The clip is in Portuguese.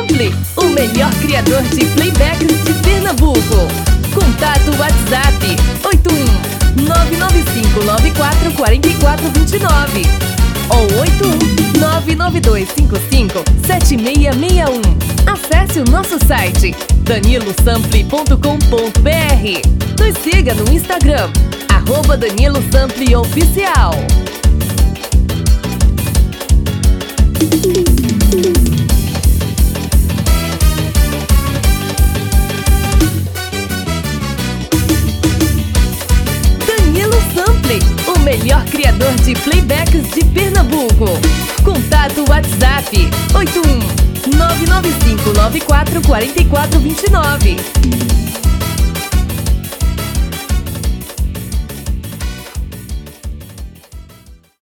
Sample, o melhor criador de playbacks de Pernambuco. Contato WhatsApp 81 995 94 44 29 ou 81 99255 7661. Acesse o nosso site danilosample.com.br. Nos siga no Instagram @DaniloSampleOficial. Danilo Sample, o melhor criador de playbacks de Pernambuco. Contato WhatsApp 81 995 94 44 29.